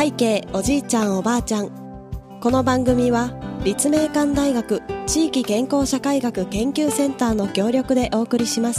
背景おじいちゃんおばあちゃん。この番組は立命館大学地域健康社会学研究センターの協力でお送りします。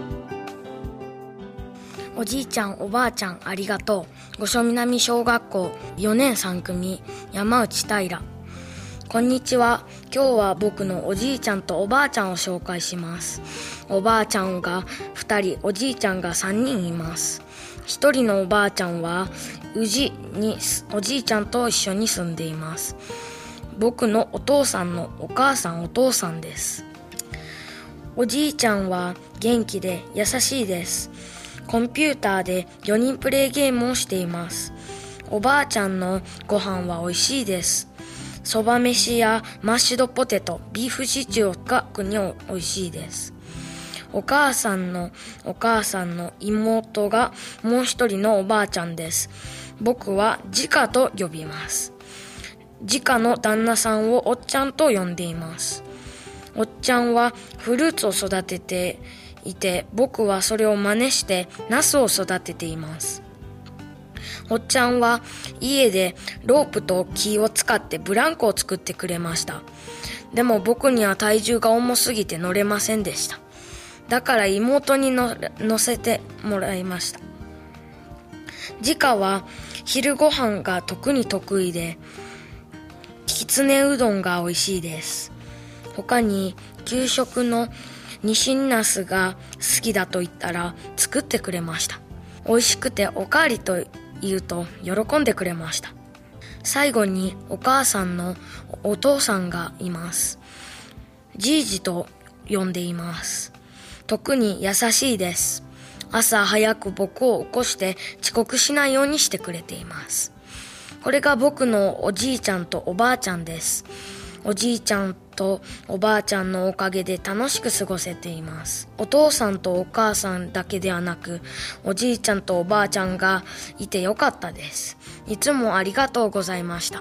おじいちゃんおばあちゃんありがとう。五所南小学校4年3組山内平。こんにちは。今日は僕のおじいちゃんとおばあちゃんを紹介します。おばあちゃんが2人、おじいちゃんが3人います。1人のおばあちゃんは宇治におじいちゃんと一緒に住んでいます。僕のお父さんのお母さんお父さんです。おじいちゃんは元気で優しいです。コンピューターで4人プレイゲームをしています。おばあちゃんのご飯は美味しいです。そば飯やマッシュドポテト、ビーフシチューが特に美味しいです。お母さんの妹がもう一人のおばあちゃんです。僕はジカと呼びます。ジカの旦那さんをおっちゃんと呼んでいます。おっちゃんはフルーツを育てていて、僕はそれを真似してナスを育てています。おっちゃんは家でロープと木を使ってブランコを作ってくれました。でも僕には体重が重すぎて乗れませんでした。だから妹に乗せてもらいました。ジカは昼ご飯が特に得意で、きつねうどんが美味しいです。他に給食のニシンナスが好きだと言ったら作ってくれました。美味しくておかわりと言うと喜んでくれました。最後にお母さんのお父さんがいます。じいじと呼んでいます。特に優しいです。朝早く僕を起こして遅刻しないようにしてくれています。これが僕のおじいちゃんとおばあちゃんです。おじいちゃんとおばあちゃんのおかげで楽しく過ごせています。お父さんとお母さんだけではなく、おじいちゃんとおばあちゃんがいてよかったです。いつもありがとうございました。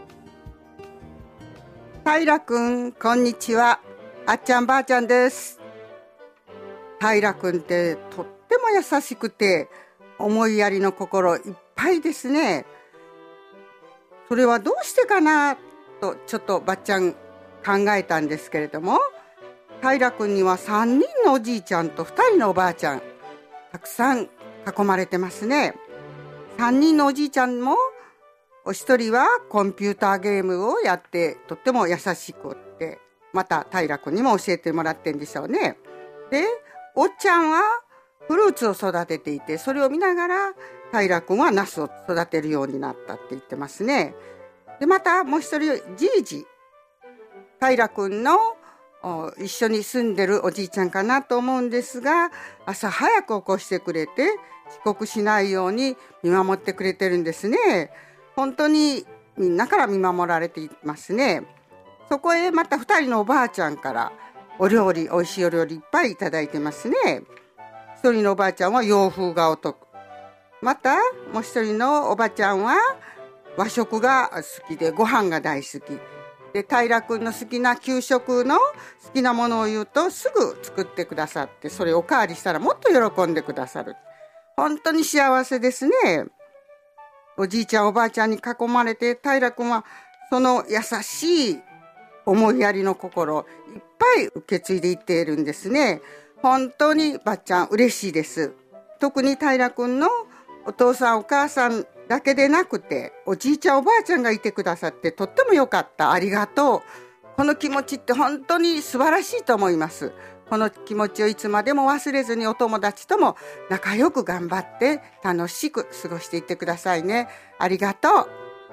平くん、こんにちは。あっちゃんばあちゃんです。平くんってとっても優しくて思いやりの心いっぱいですね。それはどうしてかなとちょっとばっちゃん考えたんですけれども、平くんには3人のおじいちゃんと2人のおばあちゃん、たくさん囲まれてますね。3人のおじいちゃんもお一人はコンピューターゲームをやってとっても優しくって、また平くんにも教えてもらってんでしょうね。で、おっちゃんはフルーツを育てていて、それを見ながら平くんはナスを育てるようになったって言ってますね。で、またもう一人じいじ、平くんの一緒に住んでるおじいちゃんかなと思うんですが、朝早く起こしてくれて遅刻しないように見守ってくれてるんですね。本当にみんなから見守られていますね。そこへまた2人のおばあちゃんからお料理、美味しいお料理いっぱいいただいてますね。1人のおばあちゃんは洋風がお得、またもう1人のおばちゃんは和食が好きでご飯が大好きで、平くんの好きな給食の好きなものを言うとすぐ作ってくださって、それをおかわりしたらもっと喜んでくださる。本当に幸せですね。おじいちゃんおばあちゃんに囲まれて、平くんはその優しい思いやりの心いっぱい受け継いでいっているんですね。本当にばっちゃん嬉しいです。特に平くんのお父さんお母さんだけでなくて、おじいちゃんおばあちゃんがいてくださってとってもよかった。ありがとう。この気持ちって本当に素晴らしいと思います。この気持ちをいつまでも忘れずに、お友達とも仲良く頑張って楽しく過ごしていってくださいね。ありがとう。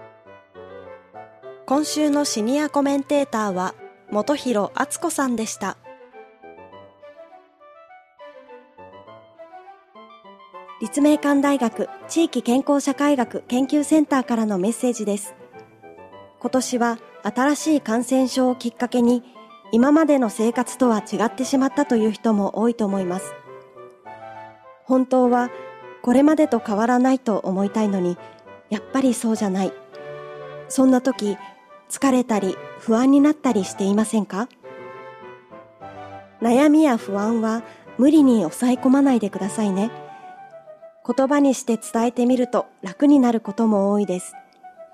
今週のシニアコメンテーターは本広敦子さんでした。立命館大学地域健康社会学研究センターからのメッセージです。今年は新しい感染症をきっかけに今までの生活とは違ってしまったという人も多いと思います。本当はこれまでと変わらないと思いたいのに、やっぱりそうじゃない。そんな時、疲れたり不安になったりしていませんか？悩みや不安は無理に抑え込まないでくださいね。言葉にして伝えてみると楽になることも多いです。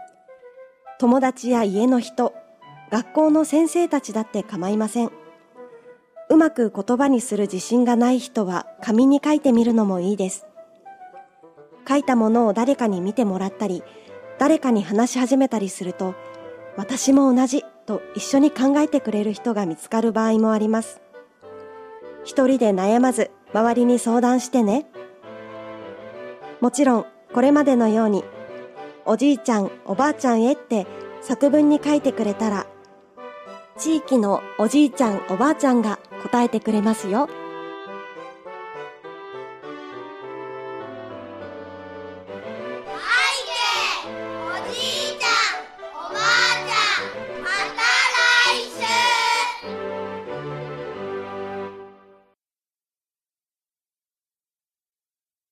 友達や家の人、学校の先生たちだって構いません。うまく言葉にする自信がない人は紙に書いてみるのもいいです。書いたものを誰かに見てもらったり、誰かに話し始めたりすると、私も同じと一緒に考えてくれる人が見つかる場合もあります。一人で悩まず、周りに相談してね。もちろん、これまでのように、おじいちゃん、おばあちゃんへって作文に書いてくれたら、地域のおじいちゃん、おばあちゃんが答えてくれますよ。